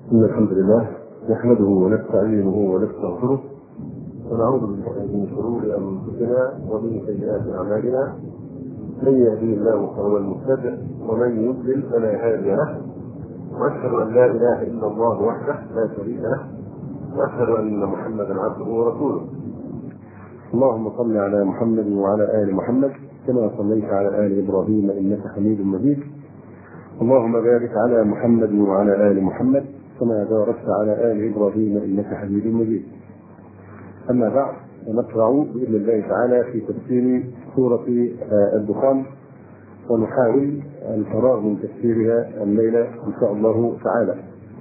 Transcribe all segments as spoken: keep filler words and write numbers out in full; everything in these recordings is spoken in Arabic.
إن الحمد لله نحمده ونستعينه ونستغفره ونعوذ بالله من شرور أنفسنا ومن سيئات أعمالنا. من يهديه الله فهو المهتد ومن يضلل فلا هادي له، وأشهد أن لا إله إلا الله وحده لا شريك له، وأشهد أن محمدا عبده ورسوله. اللهم صل على محمد وعلى آل محمد كما صليت على آل إبراهيم إنك حميد مجيد. اللهم بارك على محمد وعلى آل محمد كما باركت على آل إبراهيم إنك حميد مجيد. أما بعد، نقرأ بإذن الله تعالى في تفسير سورة الدخان، ونحاول الفراغ من تفسيرها الليلة إن شاء الله تعالى.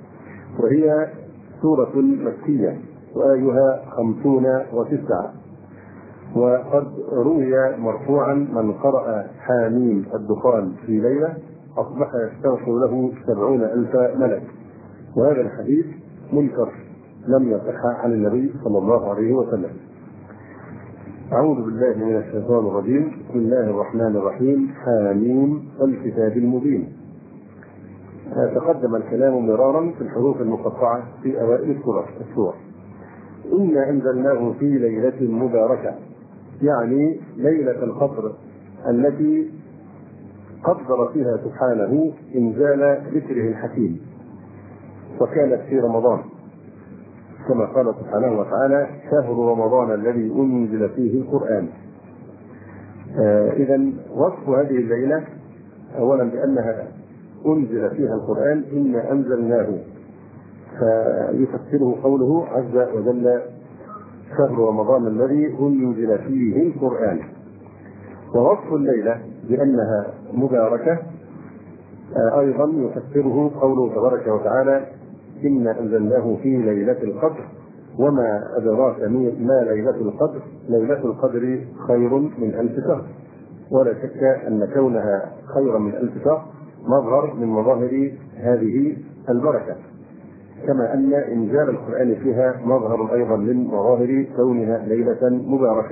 وهي سورة مكية وآيها خمسون وتسعة. وقد روي مرفوعا: من قرأ حاميم الدخان في ليلة أصبح يستغفر له سبعون ألف ملك. وهذا الحديث منكر لم يصح عن النبي صلى الله عليه وسلم. أعوذ بالله من الشيطان الرجيم. بسم الله الرحمن الرحيم. حاميم والكتاب المبين. تقدم الكلام مرارا في الحروف المقطعة في أوائل السورة. إنا أنزلناه في ليلة مباركة، يعني ليلة القدر التي قدر فيها سبحانه إنزال ذكره الحكيم، وكانت في رمضان كما قال سبحانه وتعالى: شهر رمضان الذي أنزل فيه القرآن. آه إذن وصف هذه الليلة أولا بأنها أنزل فيها القرآن، إنا أنزلناه، فيفسره قوله عز وجل: شهر رمضان الذي أنزل فيه القرآن. ووصف الليلة بأنها مباركة آه أيضا يفسره قوله تبارك وتعالى: إنا أنزلناه في ليلة القدر وما أدراك ما ليلة القدر، ليلة القدر خير من ألف شهر. ولا شك أن كونها خيرا من ألف شهر مظهر من مظاهر هذه البركة، كما أن إنزال القرآن فيها مظهر أيضا من مظاهر كونها ليلة مباركة.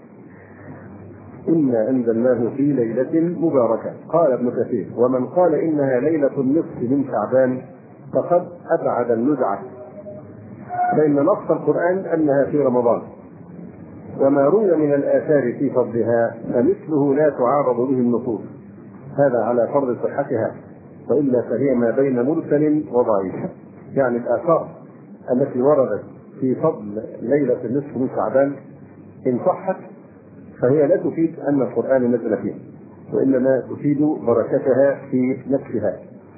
إنا أنزلناه في ليلة مباركة. قال ابن كثير: ومن قال إنها ليلة النصف من شعبان فقد أبعد النزعة، فإن نص القرآن أنها في رمضان، وما روي من الآثار في فضلها فمثله لا تعارض به النصوص، هذا على فرض صحتها، وإلا فهي ما بين مرسل وضعيف. يعني الآثار التي وردت في فضل ليلة النصف من شعبان إن صحت فهي لا تفيد أن القرآن نزل فيها، وإنما تفيد بركتها في نفسها.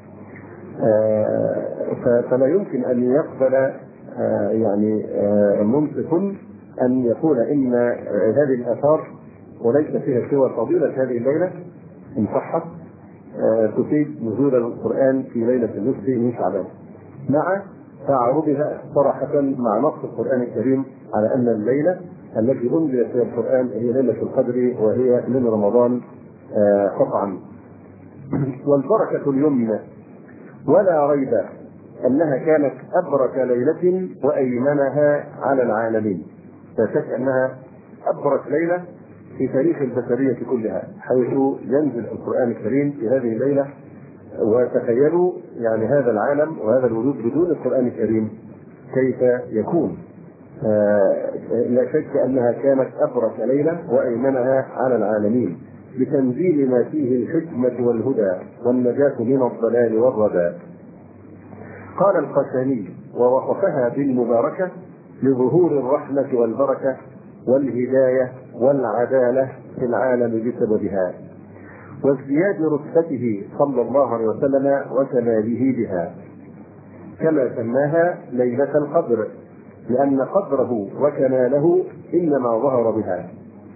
آه فلا يمكن أن يقبل آه يعني آه منصف أن يقول إن هذه الآثار وليس فيها سوى فضيلة هذه الليلة إن صحت آه تفيد نزول القرآن في ليلة النصف من شعبان، مع تعارضها صراحة مع نص القرآن الكريم على أن الليلة التي أنزل فيها القرآن هي ليلة القدر، وهي من رمضان آه قطعا. والبركة اليمنى، ولا ريب أنها كانت أبرك ليلة وأيمنها على العالمين. لا شك أنها أبرك ليلة في تاريخ البشرية كلها، حيث ينزل القرآن الكريم في هذه الليلة. وتخيلوا يعني هذا العالم وهذا الوجود بدون القرآن الكريم كيف يكون. آه لا شك أنها كانت أبرك ليلة وأيمنها على العالمين، بتنزيل ما فيه الحكمة والهدى والنجاة من الضلال والردى. قال القساني: ووصفها بالمباركة لظهور الرحمة والبركة والهداية والعدالة في العالم بسببها، وازدياد رتبته صلى الله عليه وسلم وكماله بها، كما سماها ليلة القدر، لأن قدره وكماله إنما ظهر بها.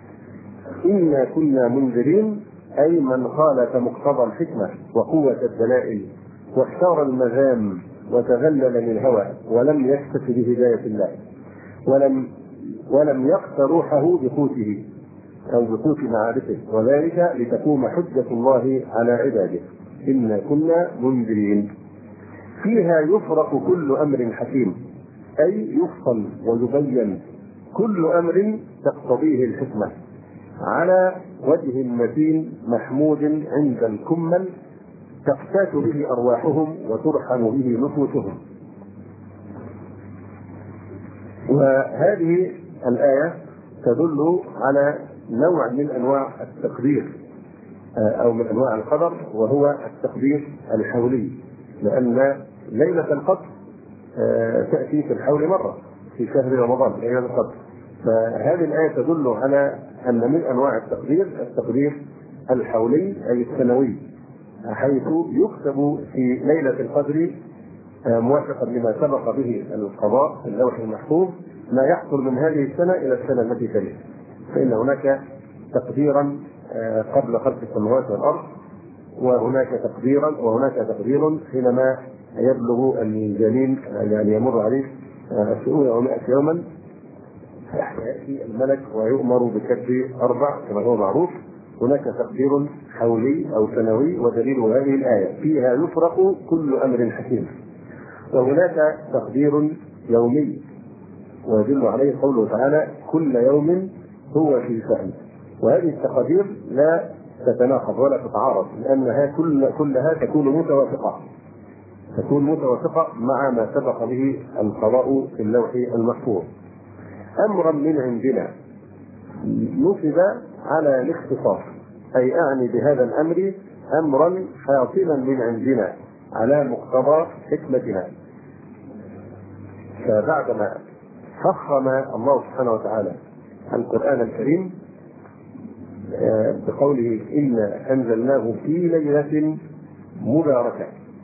إنا كنا منذرين، أي من خالف مقتضى الحكمة وقوة الدلائل واختار المذام وتذلل للهوى ولم يكتف بهداية الله، ولم ولم يقت روحه بقوته أو بقوت معارفه، وذلك لتقوم حجة الله على عباده. إنا كنا منذرين. فيها يفرق كل أمر حكيم، أي يفصل ويبين كل أمر تقتضيه الحكمة على وجه متين محمود عند الكمل تقتات به أرواحهم وترحم به نفوسهم. وهذه الآية تدل على نوع من أنواع التقدير أو من أنواع القدر، وهو التقدير الحولي، لأن ليلة القدر تأتي في الحول مرة في شهر رمضان ليلة القدر. فهذه الآية تدل على أن من أنواع التقدير التقدير الحولي أي السنوي، حيث يكتب في ليلة القدر موافقا لما سبق به القضاء في اللوح المحفوظ ما يحصل من هذه السنة إلى السنة التي تليها. فإن هناك تقديرا قبل خلق السماوات والأرض، وهناك تقديرا وهناك تقدير حينما يبلغ الجنين يعني يمر عليه عشرون أو مئة يوما يأتي الملك ويؤمر بكتب أربع كما هو معروف. هناك تقدير حولي أو سنوي، ودليل هذه الآية فيها يفرق كل أمر حكيم. وهناك تقدير يومي، ويدل عليه قوله تعالى كل يوم هو في شأن. وهذه التقادير لا تتناقض ولا تتعارض، لأنها كل كلها تكون متوافقة تكون متوافقة مع ما سبق به القضاء في اللوح المحفوظ. أمرا من عندنا نصب على الاختصاص، أي أعني بهذا الأمر أمرا حاصلا من عندنا على مقتضى حكمتنا. فبعدما فخم الله سبحانه وتعالى القرآن الكريم بقوله إنا أنزلناه في ليلة مباركة،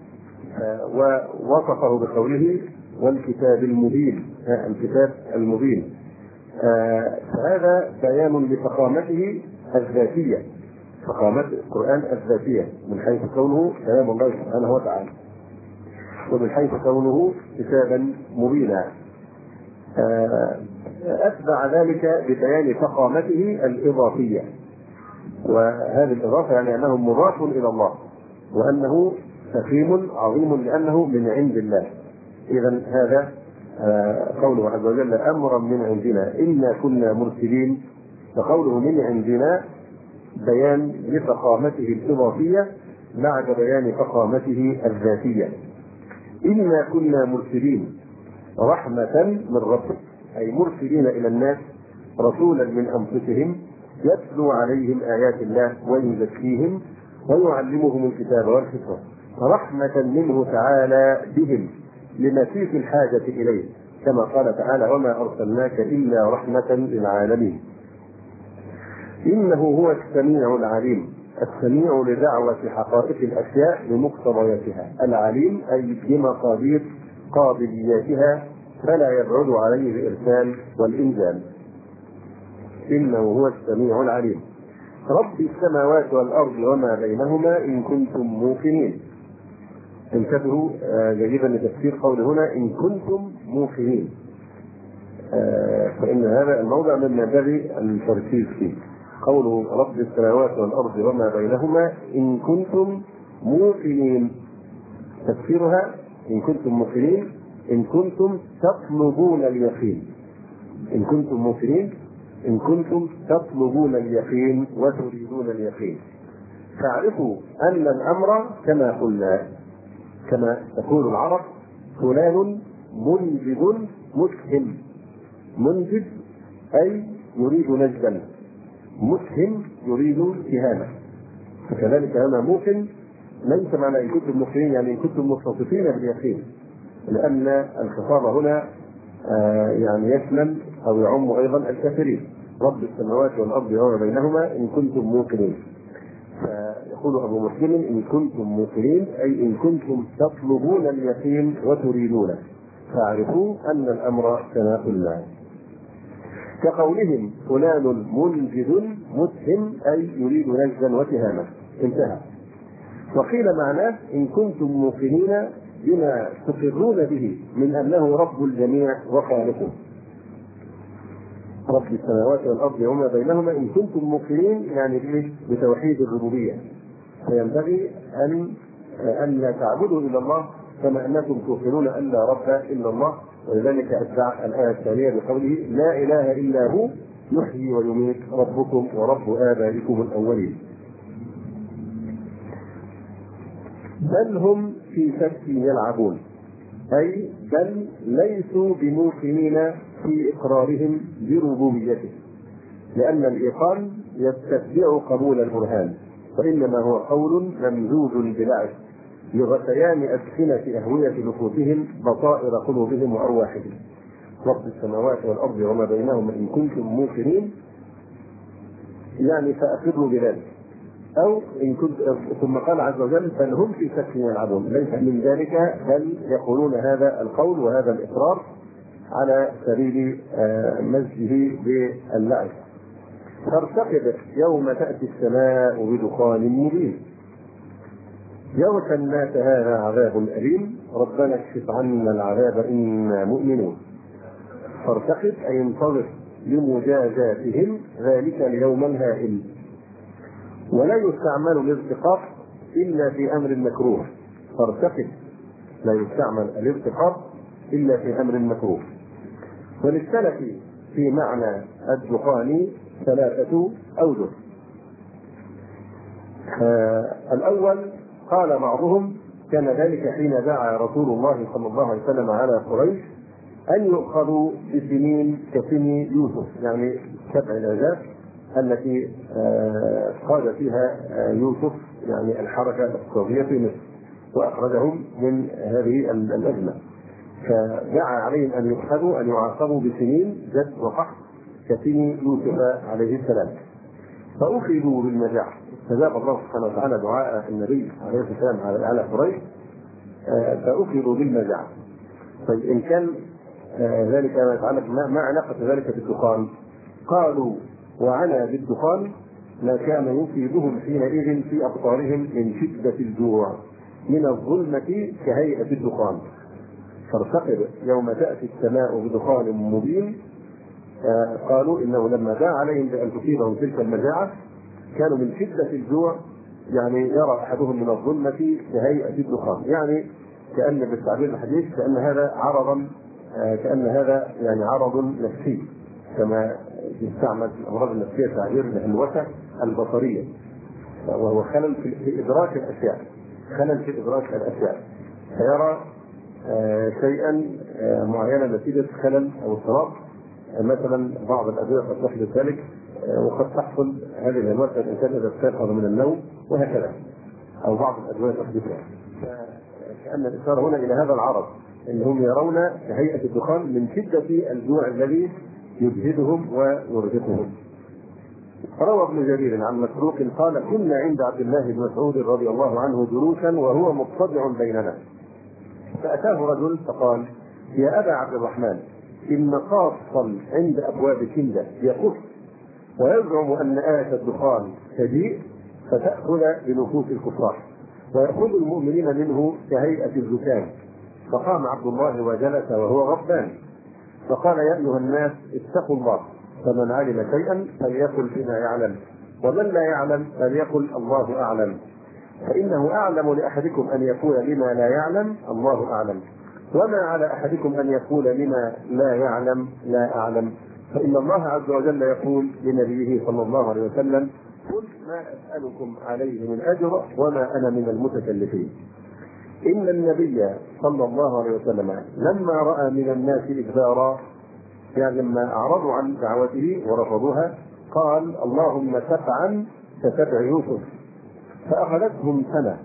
ووصفه بقوله والكتاب المبين، الكتاب المبين، فهذا بيان لفخامته الذاتية، فخامة القرآن الذاتية من حيث كونه كلام الله سبحانه وتعالى، ومن حيث كونه كتابا مبينا. أتبع ذلك ببيان فخامته الإضافية، وهذه الإضافة يعني أنه مضاف إلى الله، وأنه فخيم عظيم لأنه من عند الله. إذن هذا قوله عز وجل أمرا من عندنا إنا كنا مرسلين، فقوله من عندنا بيان لفخامته الإضافية بعد بيان فخامته الذاتية. إنا كنا مرسلين رحمة من ربك، أي مرسلين إلى الناس رسولا من أنفسهم يتلو عليهم آيات الله ويزكيهم ويعلمهم الكتاب والحكمة، رحمة منه تعالى بهم لما فيه في الحاجة إليه، كما قال تعالى وما أرسلناك إلا رحمة للعالمين. إنه هو السميع العليم، السميع لدعوة حقائق الأشياء لمقتضياتها، العليم أي بمقادير قابلياتها فلا يبعد عليه الإرسال والإنزال. إنه هو السميع العليم رب السماوات والأرض وما بينهما إن كنتم موقنين. انتبهوا جيدا لتفسير قول هنا إن كنتم موقنين، فإن هذا الموضع من ينبغي التركيز فيه. قوله رب السماوات والأرض وما بينهما إن كنتم موقنين، تفسيرها إن كنتم موقنين إن كنتم تطلبون اليقين، إن كنتم موقنين إن كنتم تطلبون اليقين وتريدون اليقين. فاعرفوا أن الأمر كما قلنا، كما تقول العرب فلان منجد مسهم، منجد أي يريد نجدا، مسهم يريد اتهامه. فكذلك هنا موقن ليس معنى إن كنتم موقنين يعني إن كنتم متصفين باليقين، لأن الخطاب هنا آه يعني يشمل أو يعم أيضا الكافرين. رب السماوات والأرض وما بينهما إن كنتم موقنين، فيقول أبو مسلم إن كنتم موقنين أي إن كنتم تطلبون اليقين وتريدونه، فاعرفوا أن الأمر كما قلنا. كقولهم فلان منجد مسهم أي يريد نجدا وتهاما، انتهى. وقيل معناه إن كنتم موقنين بما تقرون به من أنه رب الجميع وخالقه، رب السماوات والأرض وما بينهما إن كنتم موقنين يعني بتوحيد الربوبية. فينبغي أن أن لا تعبدوا إلا الله كما أنكم توقنون أن لا رب إلا الله، ولذلك أتبع الآية الثانية بقوله لا إله إلا هو يحيي ويميت ربكم ورب آبائكم الأولين. بل هم في شك يلعبون، أي بل ليسوا بموقنين في إقرارهم بربوبيته، لأن الإيقان يستتبع قبول البرهان، وإنما هو قول ممزوج بلعب لغثيان أدخنة أهوية نفوسهم بصائر قلوبهم وأرواحهم. رب السماوات والأرض وما بينهما إن كنتم موقنين، يعني فأقروا بذلك. أو إن كنت، ثم قال عز وجل بل هم في شك يلعبون، ليس من ذلك، بل يقولون هذا القول وهذا الإقرار على سبيل مزجه باللعب. فارتقب يوم تأتي السماء بدخان مبين يغشى الناس هذا عذاب أليم ربنا اكشف عنا العذاب إنا مؤمنون. فارتقب أي انتظر لمجازاتهم ذلك اليوم الهائل. ولا يستعمل الارتقاب إلا في أمر مكروه. فارتقب لا يستعمل الارتقاب إلا في أمر مكروه. وللسلف في معنى الدخان ثلاثة أوجه. آه الأول قال بعضهم كان ذلك حين دعا رسول الله صلى الله عليه وسلم على قريش أن يؤخذوا بسنين كسن يوسف، يعني سبع العزاف التي آه قاد فيها آه يوسف يعني الحركة الاقتصادية في مصر وأخرجهم من هذه الأزمة، فدعا عليهم أن يؤخذوا أن يعاقبوا بسنين جد وقحط كسن يوسف عليه السلام. فأخذوا بالمجاعة، فجاب الله سبحانه وتعالى دعاء النبي عليه السلام على قريش فأخذوا بالمجاعة. طيب إن كان ذلك ما يتعلق ما علاقة ذلك بالدخان؟ قالوا وعلى بالدخان ما كان يصيبهم حينئذ في أبصارهم من شدة الجوع من الظلمة كهيئة الدخان. فارتقب يوم تأتي السماء بدخان مبين. آه قالوا إنه لما دعا عليهم بأن تصيبهم تلك المجاعة كانوا من شدة الجوع يعني يرى أحدهم من الظلمة كهيئة الدخان، يعني كأن بالتعبير الحديث كأن هذا عرضا آه كأن هذا يعني عرض نفسي، كما يستعمل في الأمراض النفسية تعبير الهلوسة البصرية، وهو خلل في إدراك الأشياء، خلل في إدراك الأشياء، فيرى آه شيئا آه معينا نتيجة خلل أو اضطراب. مثلا بعض الأدوية قد تحدث ذلك وقد تحصل هذه الهلوسة الإنسان إذا استيقظ من النوم وهكذا، أو بعض الأدوية تحدثها. كأن الإشارة هنا إلى هذا العرض أنهم يرون كهيئة الدخان من شدة الجوع الذي يجهدهم ويرهقهم. روى ابن جرير عن مسروق قال كنا عند عبد الله بن مسعود رضي الله عنه جلوسا وهو مضطجع بيننا، فأتاه رجل فقال يا أبا عبد الرحمن إن قاصا عند أبواب كندة يقص ويزعم أن آية الدخان تجيء فتأخذ بنفوس الكفار ويأخذ المؤمنين منه كهيئة الزكام. فقام عبد الله وجلس وهو غضبان فقال يا أيها الناس اتقوا الله، فمن علم شيئا فليقل بما يعلم ومن لا يعلم فليقل الله أعلم، فإنه أعلم لأحدكم أن يقول لما لا يعلم الله أعلم، وما على أحدكم أن يقول لما لا يعلم لا أعلم، فإن الله عز وجل يقول لنبيه صلى الله عليه وسلم قل ما أسألكم عليه من أجر وما أنا من المتكلفين. إن النبي صلى الله عليه وسلم لما رأى من الناس إجبارا، يعني لما أعرضوا عن دعوته ورفضوها، قال اللهم تبعا كتبع يوسف، فأخذتهم سنة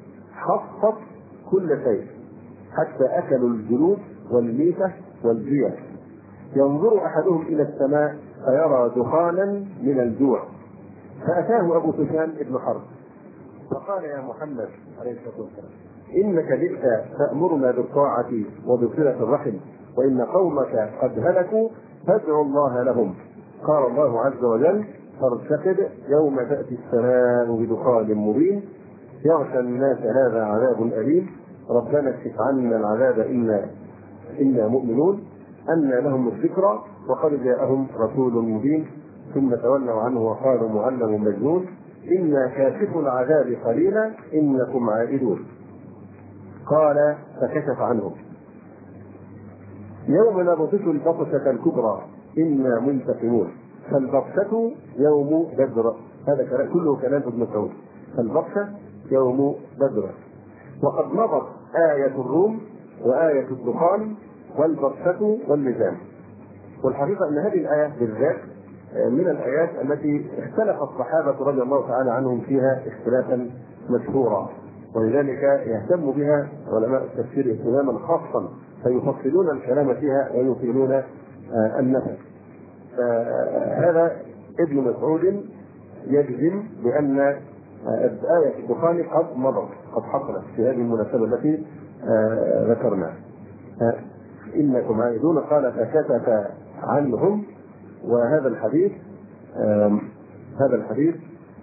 حصت كل شيء حتى أكلوا الجلود والميتة والجيع. ينظر أحدهم إلى السماء فيرى دخانا من الجوع، فأتاه أبو سفيان بن حرب فقال يا محمد عليه الصلاة والسلام إنك جئت تأمرنا بالطاعة وبصلة الرحم وإن قومك قد هلكوا فادعوا الله لهم. قال الله عز وجل فارتقب يوم تأتي السماء بدخان مبين يغشى الناس هذا عذاب أليم ربنا اكشف عنا العذاب إنا إنا مؤمنون أن لهم الذكرى وقد جاءهم رسول مبين ثم تولوا عنه وقالوا معلم مجنون إنا كاشف العذاب قليلا إنكم عائدون. قال فكشف عنهم يوم نبطش البطشة الكبرى إنا منتقمون. فالبطشة يوم بدر، هذا كله كلام ابن مسعود. فالبطشة يوم بدر، وقد مضت آية الروم وآية الدخان والبطشة واللزام. والحقيقة أن هذه الآية بالذات من الآيات التي اختلف الصحابة رضي الله تعالى عنهم فيها اختلافا مشهورا، ولذلك يهتم بها علماء التفسير اهتماما خاصا، فيفصلون الكلام فيها ويطيلون النفس. فهذا ابن مسعود يجزم بأن آية الدخان قد مضت، قد حصلت في هذه المناسبة التي ذكرنا. إنكم عائدون قال فكتف عنهم. وهذا الحديث هذا الحديث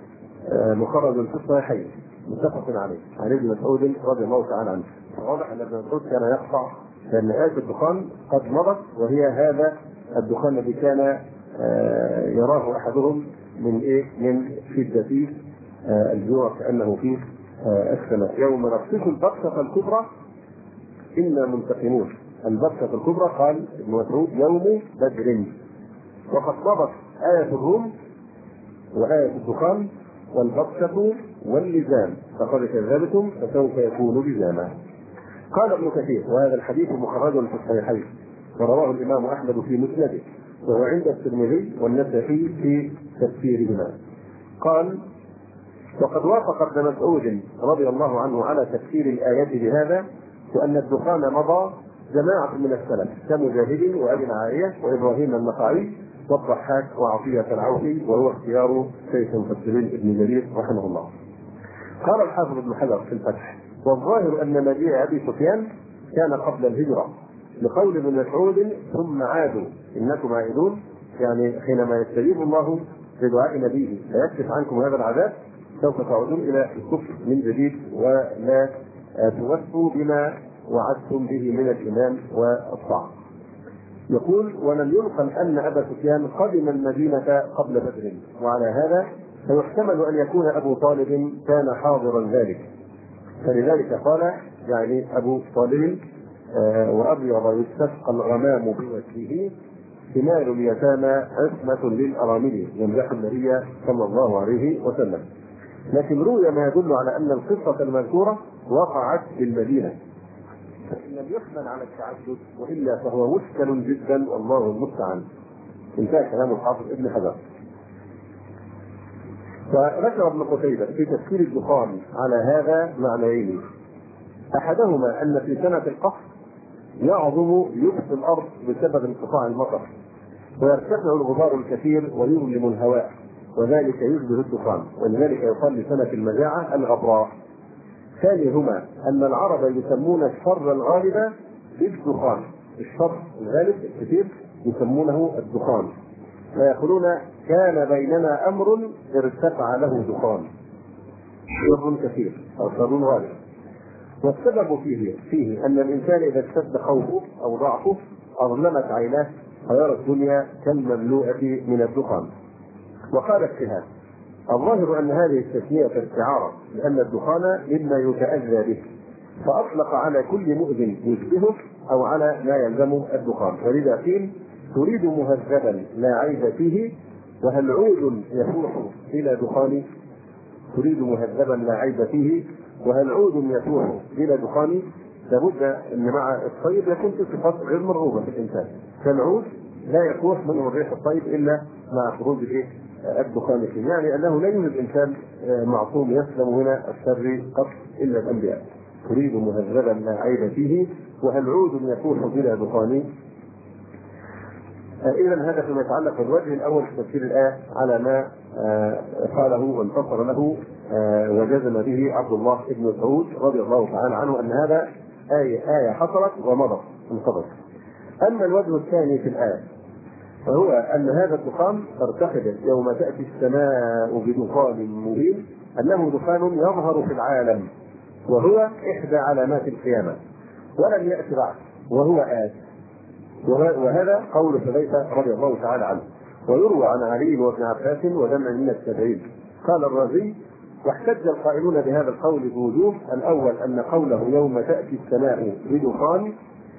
مخرج في الصحيحين متفق عليه عن ابن مسعود رضي الله تعالى عنه. واضح ان ابن مسعود كان يقطع لان آية الدخان قد مضت، وهي هذا الدخان الذي كان يراه احدهم من ايه؟ من شدة الجوع كأنه في السماء. يوم نبطش البطشة الكبرى إنا منتقمون. البطشة الكبرى قال ابن مسعود يوم بدر، وقد مضت آية الروم وآية الدخان والبطشة واللزام، فقد كذبتم فسوف يكون لزاما. قال ابن كثير وهذا الحديث مخرج في الصحيحين ورواه الإمام أحمد في مسنده، وهو عند الترمذي والنسائي في تفسيرهما. قال وقد وافق ابن مسعود رضي الله عنه على تفسير الآية بهذا، وأن الدخان مضى جماعة من السلف كمجاهد وأبي العالية وإبراهيم النخعي والضحاك وعطية العوفي، وهو اختيار شيخ المفسرين ابن جرير رحمه الله. قال الحافظ ابن حجر في الفتح والظاهر أن مجيء أبي سفيان كان قبل الهجرة، لقول ابن مسعود ثم عادوا إنكم عائدون، يعني حينما يستجيب الله لدعاء نبيه فيكشف عنكم هذا العذاب سوف تعودون إلى الكفر من جديد ولا توفوا بما وعدتم به من الإيمان والطاعة. يقول ولم ينقل أن أبا سفيان قدم المدينة قبل بدر، وعلى هذا فيحتمل أن يكون أبو طالب كان حاضرا ذلك، فلذلك قال يعني أبو طالب آه وأبيض يستسقى الغمام بوجهه ثمار اليتامى عصمة للأرامل، يمدح النبي صلى الله عليه وسلم. لكن روي ما يدل على أن القصة المذكورة وقعت في المدينة، فإن لم يحمل على التعدد وإلا فهو مشكل جدا والله المستعان. انتهى كلام الحافظ ابن حجر. فذكر ابن قتيبة في تفسير الدخان على هذا معنيين، أحدهما أن في سنة القحط يعظم يبس الأرض بسبب انقطاع المطر ويرتفع الغبار الكثير ويظلم الهواء، وذلك يشبه الدخان، ولذلك يقال لسنة المجاعة الغبراء. ثانيهما أن العرب يسمون الشر الغالب بالدخان، الشر الغالب الكثير يسمونه الدخان، فيقولون كان بيننا أمر ارتفع له دخان، شر كثير أو شر غالب. والسبب فيه فيه أن الإنسان إذا اشتد خوفه أو ضعفه أظلمت عيناه فيرى الدنيا كالمملوءة من الدخان. وقال الشهاب الظاهر أن هذه التسمية استعارة لأن الدخان مما يتأذى به، فأطلق على كل مؤذن يشبهه أو على ما يلزم الدخان، ولذا قيل تريد مهذبا لا عيب فيه وهل عود يفوح إلى دخان، تريد مهذبا لا عيب فيه وهل عود يفوح إلى دخان. لابد أن مع الطيب يكون في صفات غير مرغوبة في الإنسان، فالعود لا يفوح منه الريح الطيب إلا مع خروج الدخان فيه، يعني أنه لا يوجد إنسان معصوم يسلم هنا الشر قط إلا الأنبياء. تريد مهذبا لا عيب فيه وهل عود يفوح بلا دخان. إذا هذا فيما يتعلق بالوجه الأول في تفسير الآية على ما قاله وانتصر له وجزم به عبد الله بن مسعود رضي الله تعالى عنه أن هذا آية آية حصلت ومضت انقضت. أما الوجه الثاني في الآية فهو أن هذا الدخان ترتقب يوم تأتي السماء بدخان مبين، أنه دخان يظهر في العالم وهو إحدى علامات القيامة ولم يأتي بعد وهو آت، وهذا قول حذيفة رضي الله تعالى عنه. ويروى عن علي وابن عباس وجمع من التابعين. قال الرازي واحتج القائلون بهذا القول بوجوه: الأول أن قوله يوم تأتي السماء بدخان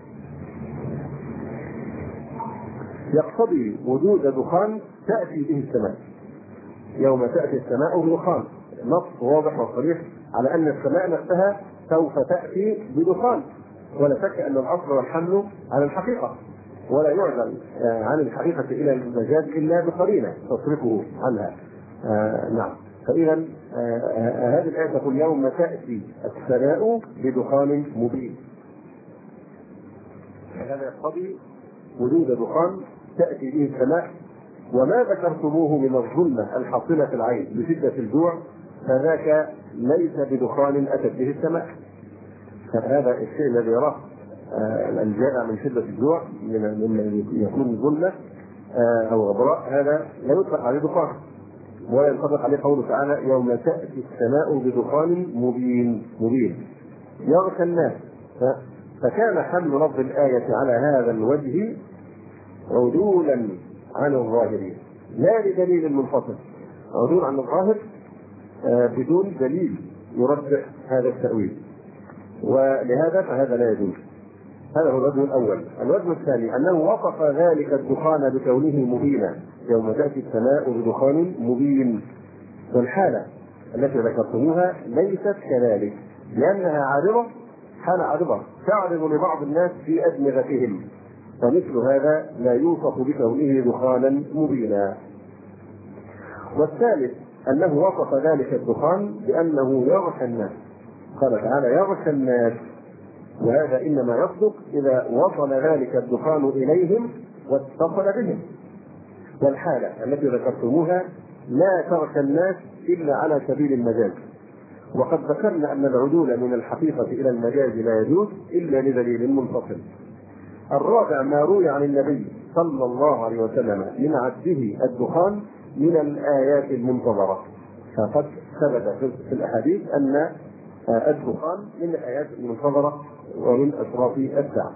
يقتضي وجود دخان تأتي به السماء، يوم تأتي السماء بدخان، نص واضح وصريح على أن السماء نفسها سوف تأتي بدخان، ولا شك أن الأصل والحمل على الحقيقة، ولا يعدل عن الحقيقة إلى المجاز إلا بقرينة تصرفه عنها. آه نعم. فإذا آه هذه الآية تقول يوم تأتي السماء بدخان مبين. هذا يقتضي وجود دخان تأتي به السماء، وما ذكرتموه من الظلمة الحاصلة في العين بشدة الجوع فذاك ليس بدخان أتت به السماء. فهذا الشيء الذي يراه الجائع من شدة الجوع من يكون ظلمة أو غبراء هذا لا يطلق عليه دخان، ولا ينطبق عليه قوله تعالى يوم تأتي السماء بدخان مبين مبين يغشى الناس. فكان حمل لفظ الآية على هذا الوجه عدولا عن الظاهرين لا لدليل منفصل، عدول عن الظاهر بدون دليل يرجح هذا التأويل، ولهذا فهذا لا يجوز. هذا هو الوجه الأول. الوجه الثاني أنه وصف ذلك الدخان بكونه مبينا يوم تأتي السماء بدخان مبين، والحالة التي ذكرتموها ليست كذلك لأنها عارضة، حالة عارضة تعرض لبعض الناس في أدمغتهم، فمثل هذا لا يوصف بكونه دخانا مبينا. والثالث أنه وصف ذلك الدخان بأنه يغشى الناس، قال تعالى يغشى الناس، وهذا إنما يصدق إذا وصل ذلك الدخان إليهم واتصل بهم. والحالة التي ذكرتموها لا تغشى الناس إلا على سبيل المجاز، وقد ذكرنا أن العدول من الحقيقة إلى المجاز لا يجوز إلا لدليل منفصل. الرابع ما روي عن النبي صلى الله عليه وسلم من عده الدخان من الآيات المنتظرة، فقد ثبت في الأحاديث أن الدخان من الآيات المنتظرة ومن أشراط الساعة.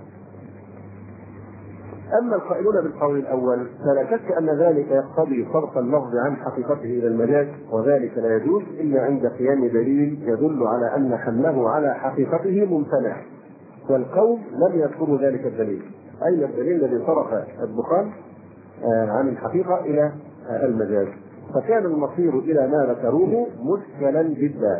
أما القائلون بالقول الأول فلا شك أن ذلك يقتضي صرف اللفظ عن حقيقته إلى المجاز، وذلك لا يجوز إلا عند قيام دليل يدل على أن حمله على حقيقته ممتنع، والقوم لم يذكروا ذلك الدليل. أين الدليل الذي صرف الدخان عن الحقيقة إلى المجاز؟ فكان المصير إلى ما ذكروه مشكلا جدا.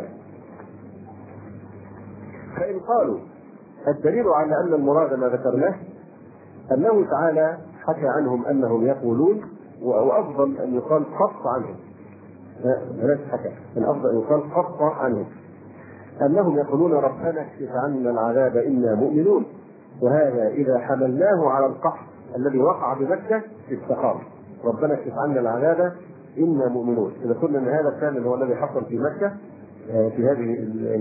فإن قالوا الدليل على أن المراد ما ذكرناه أنه تعالى حكى عنهم أنهم يقولون، وأفضل أن يقال خص عنهم، بلاش حكى، الأفضل أن يقال خص عنهم أنهم يقولون ربنا اكشف عنا العذاب إنا مؤمنون، وهذا إذا حملناه على القحط الذي وقع بمكة استقام، ربنا اكشف عنا العذاب إنا مؤمنون. إذا قلنا أن هذا كان هو الذي حصل في مكة في هذه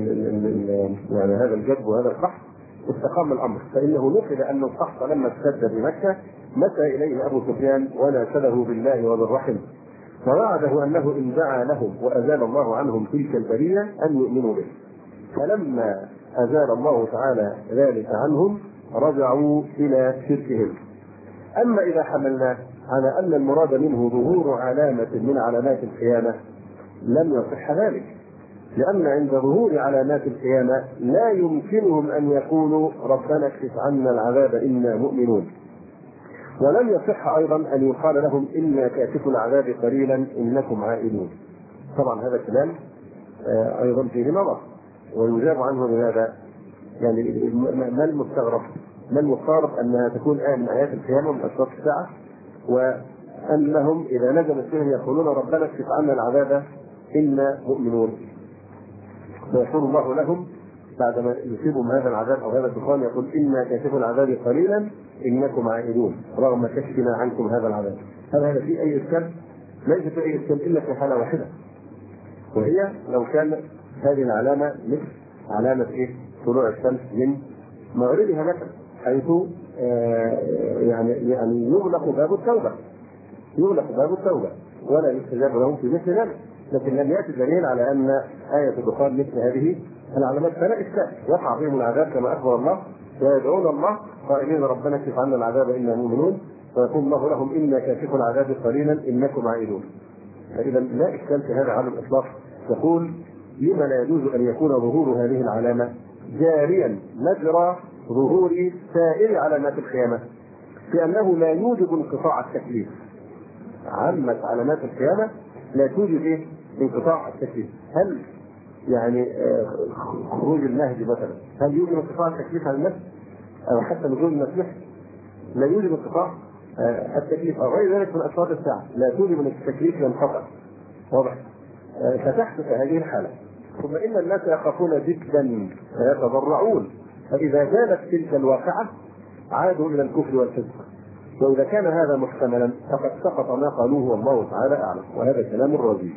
يعني هذا الجدب وهذا القحط استقام الامر، فانه نقل ان القحط لما اشتد بمكه مشى اليه ابو سفيان وناشده بالله وبالرحم، ووعده انه ان دعا لهم وازال الله عنهم تلك البريه ان يؤمنوا به. فلما ازال الله تعالى ذلك عنهم رجعوا الى شركهم. اما اذا حملناه على ان المراد منه ظهور علامه من علامات القيامه لم يصح ذلك، لأن عند ظهور علامات القيامة لا يمكنهم أن يقولوا ربنا اكشف عنا العذاب إنا مؤمنون، ولم يصح أيضا أن يقال لهم إنا كاشف العذاب قليلا إنكم عائدون. طبعا هذا الكلام أيضا فيه نظر ويجاب عنه بهذا، يعني ما المستغرب ما المفترض أنها تكون آية من آيات القيامة من أشراط الساعة، وأنهم إذا نزلت بهم يقولون ربنا اكشف عنا العذاب إنا مؤمنون، فيقول الله لهم بعدما يصيبهم هذا العذاب او هذا الدخان يقول انا كاشف العذاب قليلا انكم عائدون رغم كشفنا عنكم هذا العذاب. هل هذا فيه اي اشكال؟ ليس فيه اي اشكال الا في حاله واحده، وهي لو كان هذه العلامه مثل علامه ايه؟ طلوع الشمس من مغربها مثلا، حيث آه يعني يعني يغلق باب التوبه يغلق باب التوبه ولا يستجاب لهم في مثل ذلك، لكن لم يأتي دليل على أن آية الدخان مثل هذه العلامات، فلا إشكال يقع فيهم العذاب كما أخبر الله، ويدعون الله قائلين ربنا اكشف عنا العذاب إنا مؤمنون، ويقول الله لهم إنا كاشف العذاب قليلا إنكم عائدون. فإذا لا إشكال في هذا على الإطلاق. يقول لما لا يجوز أن يكون ظهور هذه العلامة جاريا مجرى ظهور سائر علامات القيامة، لأنه لا يوجب انقطاع التكليف. عامة علامات القيامة لا توجد ايه؟ انقطاع التكليف. هل يعني خروج المهدي مثلا هل يوجد انقطاع التكليف على النفس او حتى نزول المسيح؟ لا يوجب انقطاع التكليف او غير ذلك من اشراط الساعه، لا توجب ان التكليف ينقطع. واضح؟ فتحدث هذه الحاله. ثم ان الناس يخافون جدا فيتضرعون، فاذا زالت تلك الواقعه عادوا الى الكفر والفسق. واذا كان هذا محتملا فقد سقط ما قالوه والله تعالى اعلم، وهذا كلام الرازي.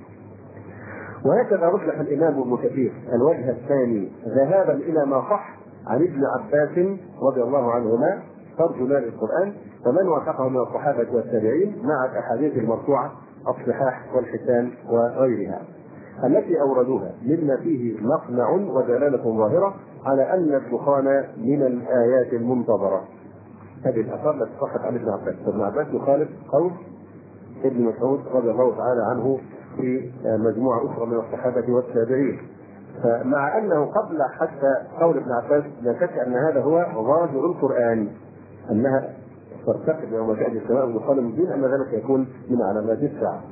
وهكذا رجح الامام ابن كثير الوجه الثاني ذهابا الى ما صح عن ابن عباس رضي الله عنهما ترجمان القران ومن وافقه من الصحابه والتابعين مع الاحاديث المرفوعه الصحاح والحسان وغيرها التي اوردوها مما فيه مقنع ودلاله ظاهره على ان الدخان من الايات المنتظره. هذه الاثار التي صحت عن ابن عباس، ابن عباس يخالف قول ابن مسعود رضي الله تعالى عنه في مجموعه اخرى من الصحابه والتابعين. فمع انه قبل حتى قول ابن عباس لا شك ان هذا هو ظاهر القران، انها ترتقب يوم تاتي السماء بدخان مبين، ان ذلك يكون من علامات الساعه.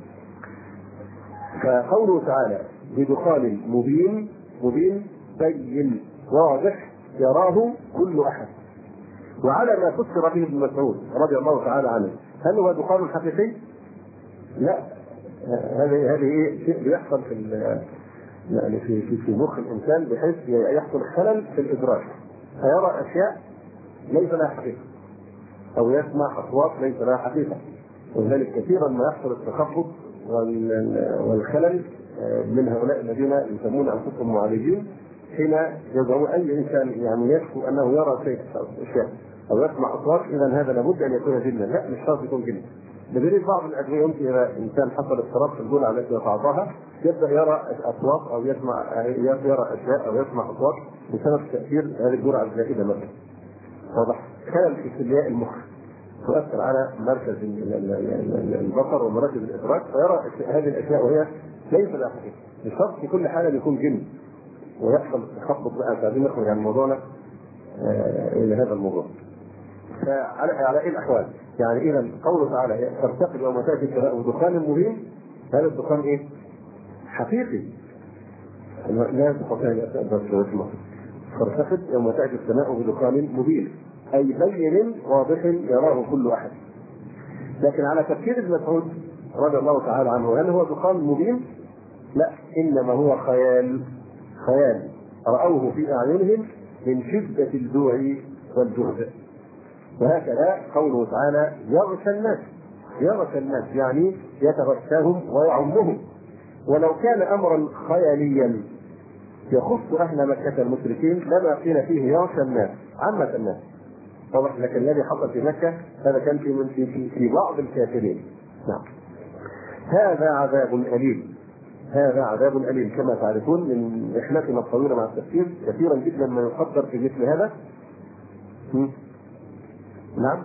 فقوله تعالى بدخان مبين، مبين بين واضح يراه كل احد. وعلى ما فسر به ابن مسعود رضي الله تعالى عنه، هل هو دخان حقيقي؟ لا، هذه هذه شيء بيحصل في يعني في في في مخ الانسان بحيث يحصل خلل في الادراك، فيرى اشياء ليس لها حقيقه او يسمع اصوات ليس لها حقيقه. ولذلك كثيرا ما يحصل التخبط والخلل من هؤلاء الذين يسمون انفسهم معالجين، حين يدعو اي انسان يعني يشكو انه يرى شيء اشياء او يسمع اصوات، اذا هذا لابد ان يكون جنا. لا، مش شرط يكون جنا. بدليل بعض الادويه يمكن اذا انسان حصل اضطراب في الجرعه التي يتعاطاها يبدا يرى اصوات او يسمع يرى اشياء او يسمع اصوات بسبب تاثير هذه الجرعه الزائده مثلا. واضح؟ خلل في كلياء المخ تؤثر على مركز البصر ومراكز الادراك، فيرى هذه الاشياء وهي ليس لها حقيقه. مش شرط في كل حاله يكون جن ويحصل تخبط بقى، فعايزين نخرج عن موضوعنا الى هذا الموضوع. فعلى على اي الاحوال يعني اذا قوله تعالى ترتقب يوم تاتي السماء بدخان مبين، هذا الدخان ايه؟ حقيقي. لا تستطيع ان اسمه ترتقب يوم تاتي السماء بدخان مبين، اي بين واضح يراه كل احد. لكن على تفكير ابن مسعود رضي الله تعالى عنه هل هو دخان مبين؟ لا، انما هو خيال، خيال راوه في اعينهم من شده الجوع والجهد. وهكذا قوله تعالى يغشى الناس، يغشى الناس يعني يتغشاهم ويعمهم. ولو كان امرا خياليا يخص اهل مكه المشركين لما قيل فيه يغشى الناس عامه الناس. طبعا لكن الذي حصل في مكه هذا كان في في في بعض الكافرين. نعم. هذا عذاب اليم، هذا عذاب اليم كما تعرفون من رحلتنا الطويله مع التفسير كثيرا جدا ما يقدر في مثل هذا. نعم.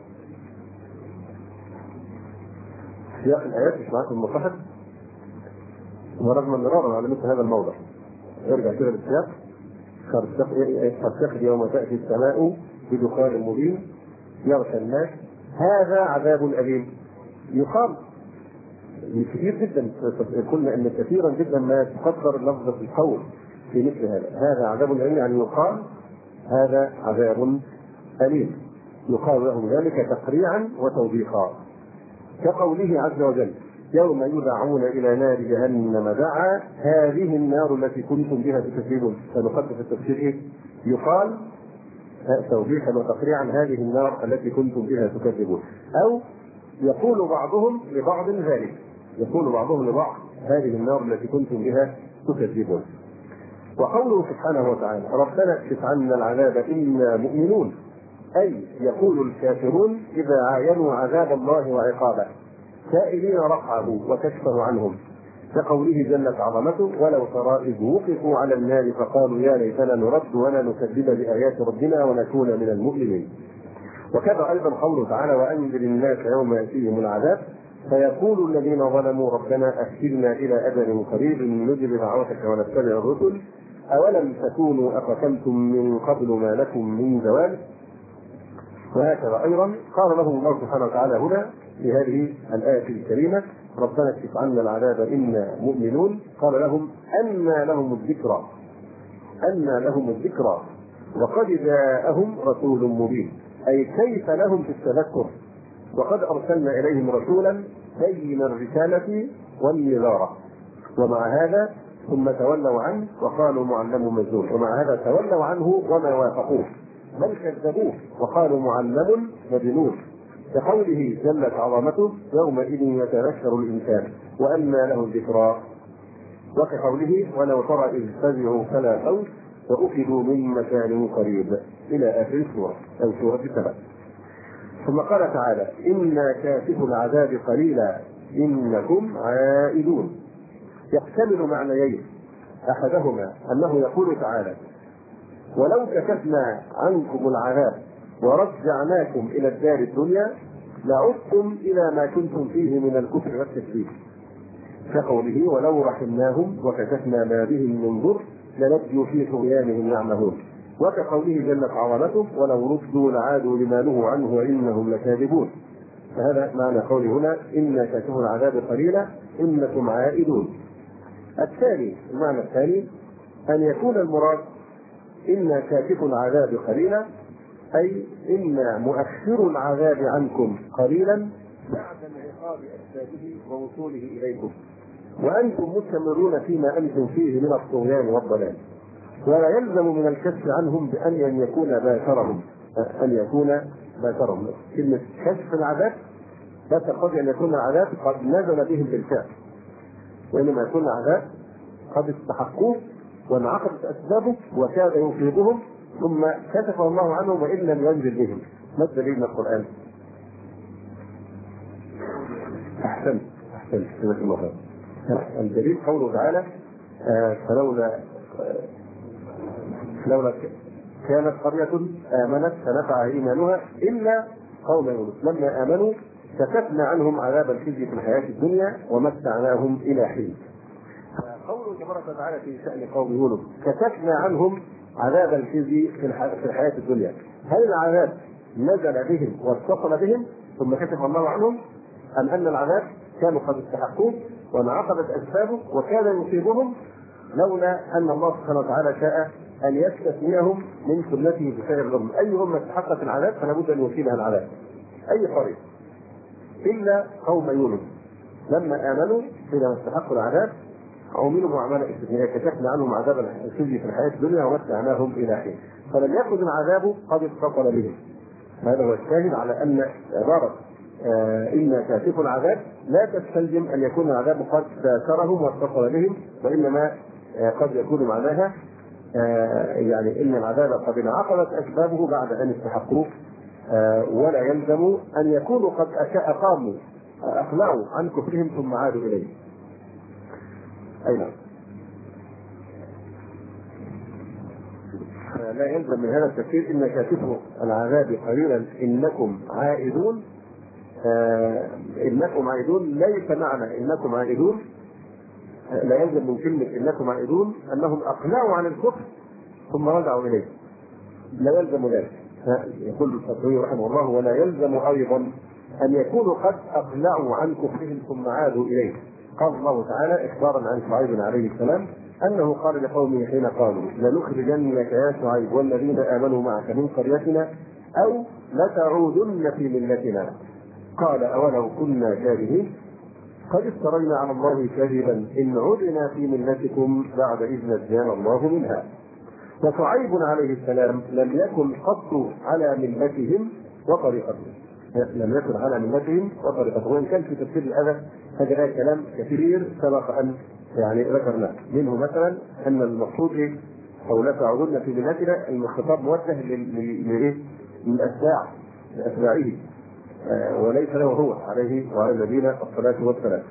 سياق الآيات مش معكم المصحف ورغم مرارا على مثل هذا الموضع. ارجع كده للسياق. فارتقب يوم تأتي السماء بدخان مبين يغشى الناس هذا عذاب أليم. يقال كثير جدا، قلنا ان كثيرا جدا ما تقدر لفظة القول في مثل هذا، هذا عذاب أليم يعني يقال هذا عذاب أليم، يقال له ذلك تقريعا وتوبيخا، كقوله عز وجل يوم يدعون الى نار جهنم دعا هذه النار التي كنتم بها تكذبون. فنقدر في التفسير ايه؟ يقال توبيخا وتقريعا هذه النار التي كنتم بها تكذبون، او يقول بعضهم لبعض ذلك، يقول بعضهم لبعض هذه النار التي كنتم بها تكذبون. وقوله سبحانه وتعالى ربنا اكشف عنا العذاب انا مؤمنون، أي يقول الكافرون إذا عاينوا عذاب الله وعقابه سائلين رفعه وكشفه عنهم، كقوله جلت عظمته ولو ترى إذ وقفوا على النار فقالوا يا ليتنا نرد ولا نكذب بآيات ربنا ونكون من المؤمنين. وكذا أيضا قوله تعالى وأنذر الناس يوم يأتيهم العذاب فيقول الذين ظلموا ربنا أخرنا إلى أجل قريب نجب دعوتك ونتبع الرسل أولم تكونوا أقسمتم من قبل ما لكم من زوال. وهكذا ايضا قال لهم الله سبحانه وتعالى هنا في هذه الايه الكريمه ربنا اكشف عنا العذاب انا مؤمنون، قال لهم انى لهم الذكرى، انى لهم الذكرى وقد جاءهم رسول مبين. أي كيف لهم في التذكر، وقد أرسلنا إليهم رسولا بين الرسالة والنذارة، ومع هذا ثم تولوا عنه وقالوا معلم مجنون، ومع هذا تولوا عنه وما وافقوه بل كذبوه وقالوا معلم مجنون، كقوله جلت عظمته يومئذ يتذكر الإنسان وأنى له الذكرى، وكقوله ولو ترى إذ فزعوا فلا خوف وأخذوا من مكان قريب إلى آخر السورة أو سورة السبع. ثم قال تعالى إنا كاشف العذاب قليلا إنكم عائدون، يحتمل معنيين، أحدهما أنه يقول تعالى ولو كشفنا عنكم العذاب ورجعناكم إلى الدار الدنيا لعدتم إلى ما كنتم فيه من الكفر والتكذيب، كقوله ولو رحمناهم وكشفنا ما بهم من ضر للجوا في طغيانهم يعمهون، وكقوله جلت عظمته ولو ردوا لعادوا لما نهوا عنه وإنهم لكاذبون. فهذا معنى قوله هنا إنا كاشف العذاب قليلا إنكم عائدون. الثاني المعنى الثاني أن يكون المراد إنا كاشف العذاب قليلا أي إنا مؤخر العذاب عنكم قليلا بعد انعقاد أسبابه ووصوله إليكم، وأنتم مستمرون فيما أنتم فيه من الطغيان والضلال، ولا يلزم من الكشف عنهم بأن يكون باشرهم أن يكون باشرهم كلمة كشف العذاب لا تقتضي أن يكون العذاب قد نزل بهم بالفعل، وإنما يكون العذاب قد استحقوه وانعقدت أسبابه وكاد يصيبهم ثم كشف الله عنهم وإن لم ينزل بهم. ما الدليل من القرآن؟ أحسنت أحسنت جزاك الله خير. الدليل قوله تعالى آه فلولا آه فلولا كانت قرية آمنت فنفعها إيمانها إلا قوم يونس لما آمنوا كشفنا عنهم عذاب الخزي في الحياة الدنيا ومتعناهم إلى حين. قوله تبارك وتعالى في شأن قوم يونس كشفنا عنهم عذاب الخزي في الحياة الدنيا، هل العذاب نزل بهم واتصل بهم ثم كشف الله عنهم، أم أن العذاب كانوا قد استحقوه وانعقدت أسبابه وكان يصيبهم لولا أن الله سبحانه وتعالى شاء أن يستثنيهم من سنته في سائر الأمم؟ أي أمة استحقت العذاب فلا بد أن يصيبها العذاب، أي قرية، إلا قوم يونس لما آمنوا حينما استحقوا العذاب عملوا معاملة استثنائية كشفنا عنهم عذاب الخزي في الحياة الدنيا ومتعناهم إلى حين، فلم يكن العذاب قد اتصل بهم. هذا هو الشاهد على أن عبارة آه إن كاشف العذاب لا تستلزم أن يكون العذاب قد ساكرهم واتصل بهم، وإنما آه قد يكون معناها آه يعني إن العذاب قد انعقدت أسبابه بعد أن استحقوه، آه ولا يلزم أن يكونوا قد أقاموا أقلعوا عن كفرهم ثم عادوا إليه. أي نعم. لا يلزم من هذا التفسير إن كاشف العذاب قليلا إنكم عائدون. آه إنكم عائدون ليس معنى إنكم عائدون آه لا يلزم من كلمة إنكم عائدون أنهم أقلعوا عن الكفر ثم رجعوا إليه، لا يلزم ذلك. يقول الفتوي رحمه الله ولا يلزم أيضا أن يكونوا قد أقلعوا عن كفرهم ثم عادوا إليه. قال الله تعالى إخبارا عن شعيب عليه السلام أنه قال لقومه حين قالوا لنخرجنك يا شعيب والذين آمنوا معك من قريتنا أو لتعودن في ملتنا، قال أولو كنا كارهين قد افترينا على الله كذبا إن عدنا في ملتكم بعد إذ نجانا الله منها. وشعيب عليه السلام لم يكن قط على ملتهم وطريقتهم، لم يكن على ملتهم وطريقتهم، وإن كان في تفسير الأذى هذا كلام كثير سبق أن يعني ذكرناه، منه مثلا أن المقصود إيه؟ أو لا تعودن في ملتنا، الخطاب موجه للأتباع لأتباعه آه وليس له هو عليه وعلى الذين الصلاة والسلام.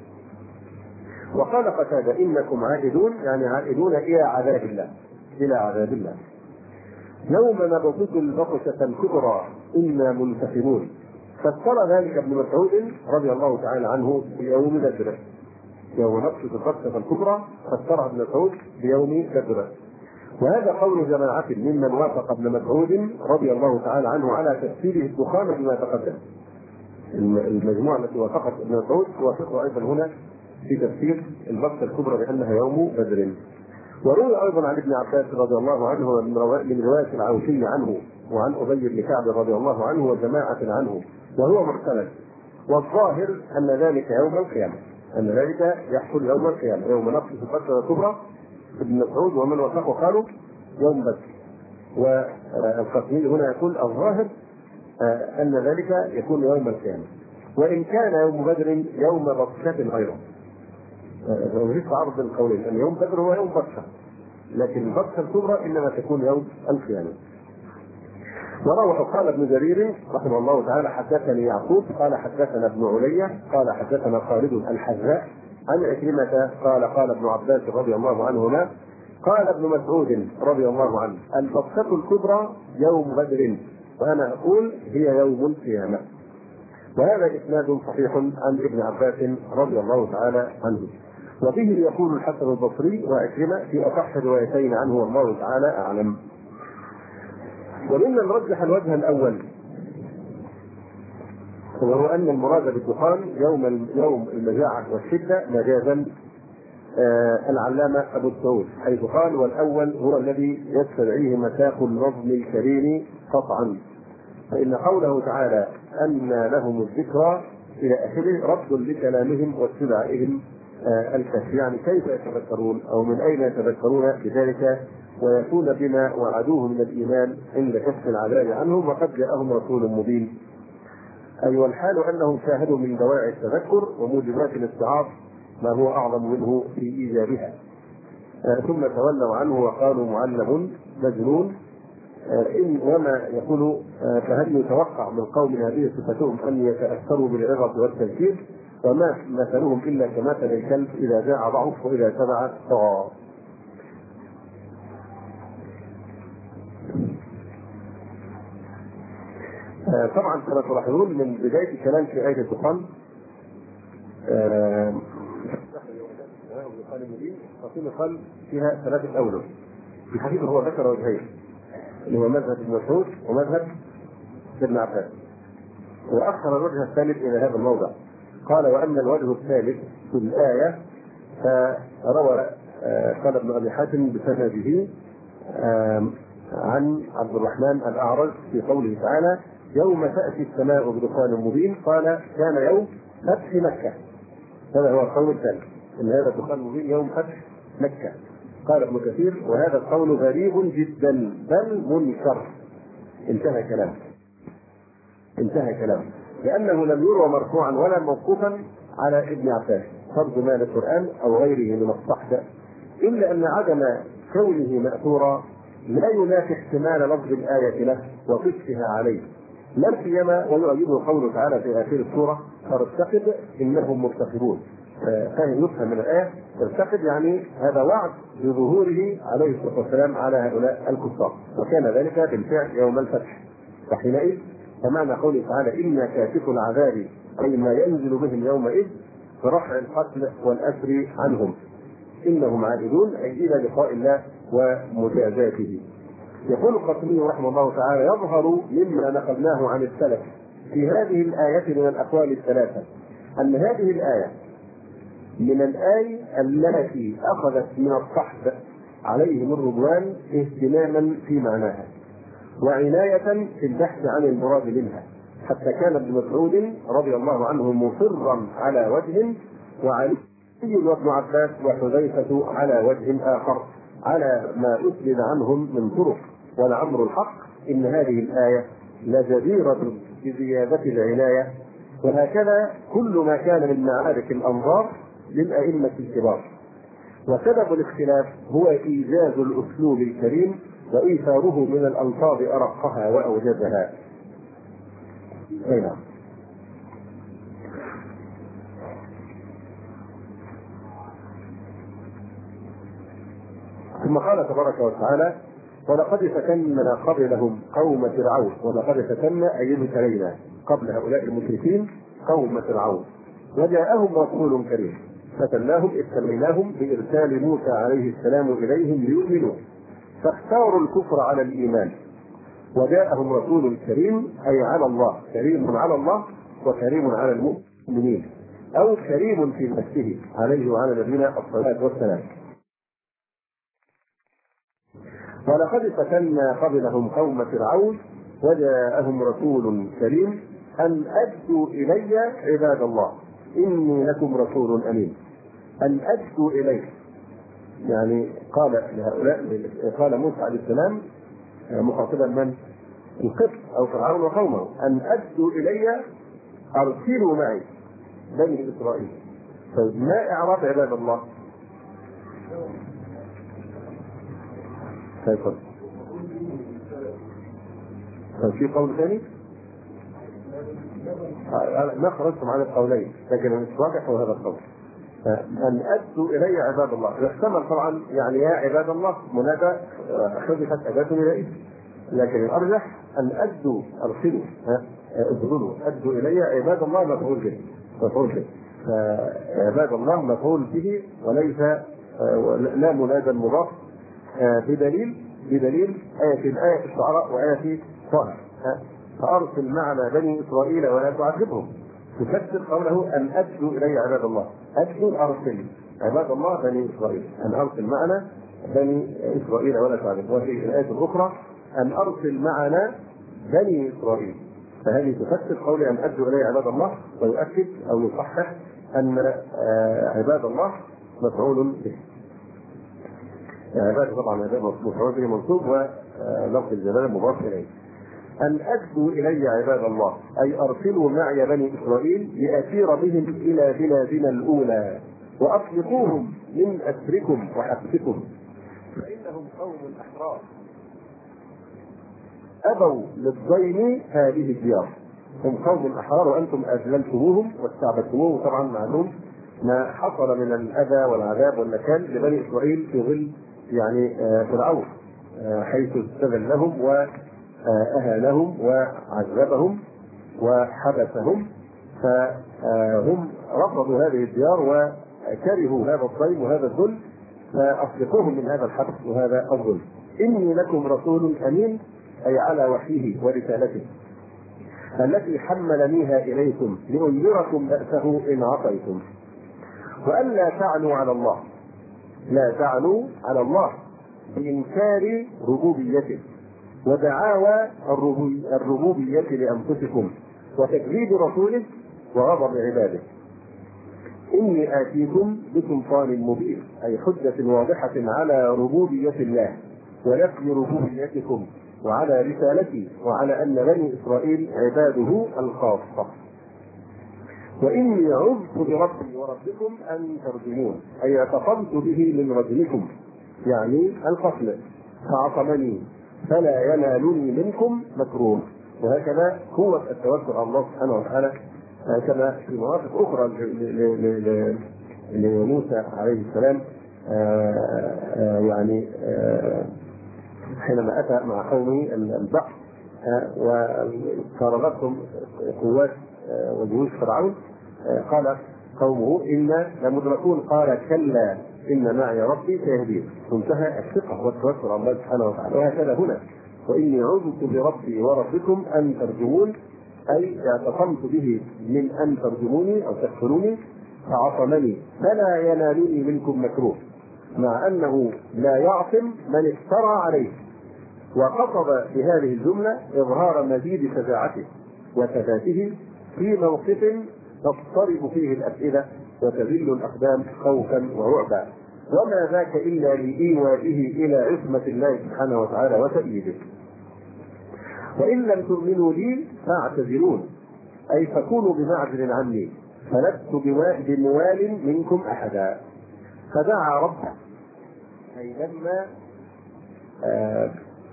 وقال قتادة إنكم عائدون يعني عائدون إلى عذاب الله، إلى عذاب الله. يوم نبطش البطشة الكبرى إنا منتقمون، فسر ذلك ابن مسعود رضي الله تعالى عنه بيوم بدر. يوم نبطش البطشة الكبرى فسرها ابن مسعود بيوم بدر، وهذا قول جماعة ممن وافق ابن مسعود رضي الله تعالى عنه على تفسيره الدخان بما تقدم. المجموعة التي وافقت ابن مسعود توافقه أيضا هنا في تفسير البطشة الكبرى بأنها يوم بدر. وروي أيضا عن ابن عباس رضي الله عنه من رواية العوفي عنه وعن أبي بن كعب رضي الله عنه وجماعة عنه، وهو محتمل. والظاهر أن ذلك يوم القيامة، أن ذلك يحصل يوم القيامة، يوم نقص الفترة الكبرى. ابن مسعود ومن وثقه قالوا يوم بدر. والقاسمي هنا يقول الظاهر أن ذلك يكون يوم القيامة، وإن كان يوم بدر يوم بطشة غيره. وفي عرض القولين أن يوم بدر هو يوم بطشة، لكن البطشة الكبرى إنما تكون يوم القيامة. وروح قال ابن جرير رحمه الله تعالى حدثني يعقوب قال حدثنا ابن علية قال حدثنا خالد الحذاء عن عكرمة قال قال ابن عباس رضي الله عنهما قال ابن مسعود رضي الله عنه البطشة الكبرى يوم بدر، وأنا أقول هي يوم القيامة. وهذا إسناد صحيح عن ابن عباس رضي الله تعالى عنه. وبه يقول الحسن البصري وعكرمة في أصح روايتين عنه والله تعالى أعلم. وممن رجح الوجه الأول وهو أن المراد بالدخان يوم يوم المجاعة والشدة مجازا آه العلامة أبو السعود، حيث قال والأول هو الذي يستدعيه مساق النظم الكريم قطعا، فإن قوله تعالى أن لهم الذكرى إلى آخره رد لكلامهم واتباعهم آه الكهف، يعني كيف يتذكرون أو من أين يتذكرون بذلك ويكون بما وعدوه من الإيمان عند كشف العذاب عنهم وقد جاءهم رسول مبين. أي والحال أنهم شاهدوا من دواعي التذكر وموجبات الاستعاض ما هو أعظم منه في إيجابها، آه ثم تولوا عنه وقالوا معلم مجنون. آه إن وما يقول آه فهل يتوقع من قوم هذه صفتهم أن يتأثروا بالعظة والتذكير، وما مثلهم إلا كمثل الكلب إذا جاع ضعف وإذا تبع طغى. آه طبعا كما تلاحظون من بداية الكلام في آية الدخان آه فصيل قال فيها ثلاثة أوجه. الحقيقة هو ذكر وجهين اللي هو مذهب ابن مسعود ومذهب ابن عباس، وأخر الوجه الثالث إلى هذا الموضع. قال وأما الوجه الثالث في الآية فروى آه قال ابن أبي حاتم بسنده آه عن عبد الرحمن الأعرج في قوله تعالى يوم تأتي السماء بدخان مبين قال كان يوم فتح مكة. هذا هو القول الثالث ان هذا الدخان مبين يوم فتح مكة. قال ابن كثير وهذا القول غريب جدا بل منكر. انتهى كلامه انتهى كلامه لأنه لم يروى مرفوعا ولا موقوفا على ابن عباس ترجمان القرآن أو غيره من الصحبة، إلا أن عدم كونه مأثورا لا ينافي احتمال لفظ الآية له وقصها عليه، لا سيما ويؤيده قوله تعالى في آخر السورة فارتقب إنهم مرتقبون. فهم يفهم من الآية ارتقب يعني هذا وعد بظهوره عليه الصلاة والسلام على هؤلاء الكفار، وكان ذلك بالفعل يوم الفتح. فحينئذ فمعنى قوله تعالى إن كاشف العذاب أي ما ينزل بهم يومئذ برفع القتل والأسر عنهم إنهم عائدون أي إلى لقاء الله ومجازاته. يقول القاسمي رحمه الله تعالى يظهر مما نقلناه عن السلف في هذه الآية من الأقوال الثلاثة أن هذه الآية من الآية التي أخذت من الصحب عليهم الرضوان اهتماما في معناها وعناية في البحث عن المراد منها، حتى كان ابن مسعود رضي الله عنه مصرا على وجه وعلي وابن عباس وحذيفة على وجه آخر على ما أسند عنهم من طرق. ولعمر الحق إن هذه الآية لجديرة بزيادة العناية، وهكذا كل ما كان من معارك الأنظار للأئمة الكبار. وسبب الاختلاف هو إيجاز الأسلوب الكريم وإيثاره من الألفاظ أرقها وأوجزها. نعم. ثم قال تبارك وتعالى ولقد فتنا قبلهم قوم فرعون، ولقد فتنا أي ابتلينا قبل هؤلاء المشركين قوم فرعون وجاءهم رسول كريم فتناهم ابتليناهم بإرسال موسى عليه السلام إليهم ليؤمنوا فاختاروا الكفر على الإيمان، وجاءهم رسول كريم أي على الله كريم على الله وكريم على المؤمنين أو كريم في نفسه عليه وعلى نبينا الصلاة والسلام. ولقد فتنا قبلهم قوم فرعون وجاءهم رسول كريم أن أدوا إلي عباد الله إني لكم رسول أمين. أن أدوا إلي يعني قال لهؤلاء، قال موسى عليه السلام مخاطبا من؟ القبط أو فرعون وقومه، أن أدوا إلي أرسلوا معي بني إسرائيل. فما إعراب عباد الله؟ كيف؟ في قول ثاني؟ ما خرجتم عن القولين لكن مش واضح هو هذا القول. أن أدوا إلي عباد الله يحتمل طبعا يعني يا عباد الله منادى حذفت أداة إليه، لكن الأرجح أن أدوا أرسلوا اذكروا أدوا إلي عباد الله مفعول به مفعول به فعباد الله مفعول به وليس لا منادى مضاف بدليل بدليل آية الآية الشعراء وآية طه فأرسل معنا بني إسرائيل ولا تعذبهم تفسر قوله أن أدوا إلي عباد الله. أدوا أرسل عباد الله بني إسرائيل أن أرسل معنا بني إسرائيل ولا تعذبهم. وفي الآية الأخرى أن أرسل معنا بني إسرائيل. فهذه تفسر قول أن أدوا إلي عباد الله ويؤكد أو يصحح أن عباد الله مفعول به. عباد طبعا مفعول به منصوب ولفظ الجلالة مضاف إليه. أن أدوا إلي عباد الله أي أرسلوا معي بني إسرائيل لأسير بهم إلى بلادنا الأولى وأطلقوهم من أسركم وحبسكم فإنهم قوم أحرار أبوا للضيم هذه الديار. هم قوم أحرار وأنتم أذللتموهم واستعبدتموهم. طبعا معلوم ما حصل من الأذى والعذاب والنكال لبني إسرائيل في ظل يعني فرعون حيث استذلهم وأهانهم وعذبهم وحبسهم، فهم رفضوا هذه الديار وكرهوا هذا الضيم وهذا الذل فأطلقوهم من هذا الحبس وهذا الظلم. إني لكم رسول أمين أي على وحيه ورسالته التي حملنيها إليكم لأنذركم بأسه إن عصيتم وألا تعلوا على الله لا تعلوا على الله بإنكار ربوبيته ودعاوى الربوبية لأنفسكم وتكذيب رسوله وغضب عباده. إني آتيكم بسلطان مبين أي حجة واضحة على ربوبية الله ونفي ربوبيتكم وعلى رسالتي وعلى أن بني إسرائيل عباده الخاصة. وإني عذت بربي وربكم أن ترجمون أي اعتصمت به من رجلكم يعني القتل فعصمني فلا ينالني منكم مكروه. وهكذا قوة التوكل على الله سبحانه وتعالى كما في مواقف أخرى لموسى عليه السلام يعني حينما أتى مع قومه البحر وقاربتهم قوات وجيوش فرعون قال قومه إنا لمدركون قال كلا إن معي ربي سيهدين. منتهى الثقة والتوكل على الله سبحانه وتعالى. وهكذا هنا وإني عذت بربي وربكم أن ترجمون أي اعتصمت به من أن ترجموني أو تغفروني فعصمني فلا ينالني منكم مكروه مع أنه لا يعصم من افترى عليه. وقصد بهذه الجملة إظهار مزيد شجاعته وثباته في موقف تضطرب فيه الأفئدة وتذل الأقدام خوفا ورعبا وما ذاك إلا لإيوائه إلى عصمة الله سبحانه وتعالى وتأييده. وإن لم تؤمنوا لي فاعتذرون أي فكونوا بمعذر عني فلست بموال منكم أحدا. فدعا ربه أي لما آه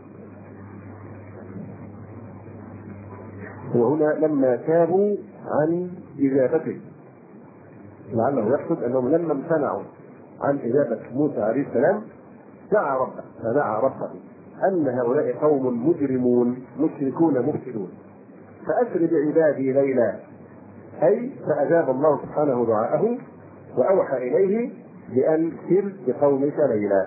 وهنا لما تابوا عن إجابته لعله يقصد أنهم لما امتنعوا عن إجابة موسى عليه السلام دعا ربه فدعا ربه أن هؤلاء قوم مجرمون مشركون مفسدون فأسر بعبادي ليلا أي فأجاب الله سبحانه دعاءه وأوحى إليه بأن سر بقومك ليلا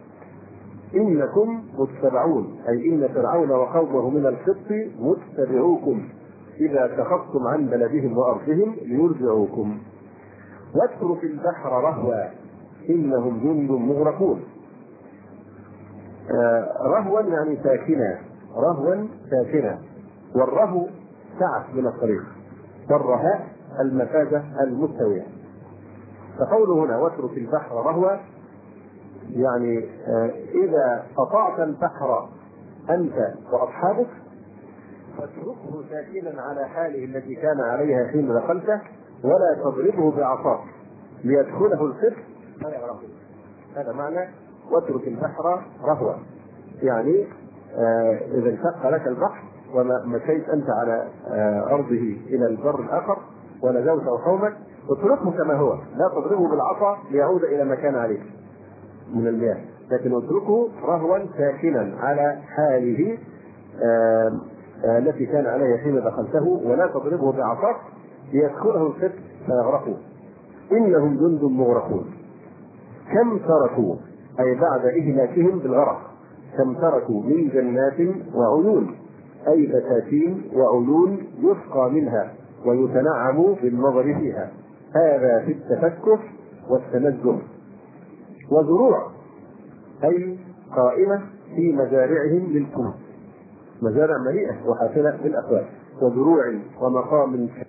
إنكم متبعون أي إن فرعون وقومه من القبط متبعوكم إذا كفرتم عن بلدهم وأرضهم ليرجعوكم واترك البحر رهوا إنهم جند مغرقون. آه رهوا يعني ساكنا رهوا ساكنا والرهو سعة من الطريق، والرهاء المفازة المستوية. فقوله هنا واترك البحر رهوا، يعني إذا قطعت البحر أنت وأصحابك فاتركه ساكنا على حاله التي كان عليها حين دخلته، ولا تضربه بعصاك ليدخله الخف فيغرقه. هذا معنى واترك البحر رهوا، يعني آه إذا انشق لك البحر ومشيت أنت على آه أرضه إلى البر الآخر ونجوت أو قومك، اتركه كما هو، لا تضربه بالعصا ليعود إلى ما كان عليه من المياه، لكن اتركه رهوا ساكنا على حاله آه آه التي كان عليها حين دخلته، ولا تضربه بعصاك ليدخله الخف فيغرقه. إنهم جند مغرقون. كم تركوا أي بعد إهلاكهم بالغرق، كم تركوا من جنات وعيون، أي بساتين وعيون يسقى منها ويتنعم بالنظر فيها، هذا في التفكه والتنزه. وزروع أي قائمة في مزارعهم للكنوز، مزارع مليئة وحافلة بالأكواب، وزروع ومقام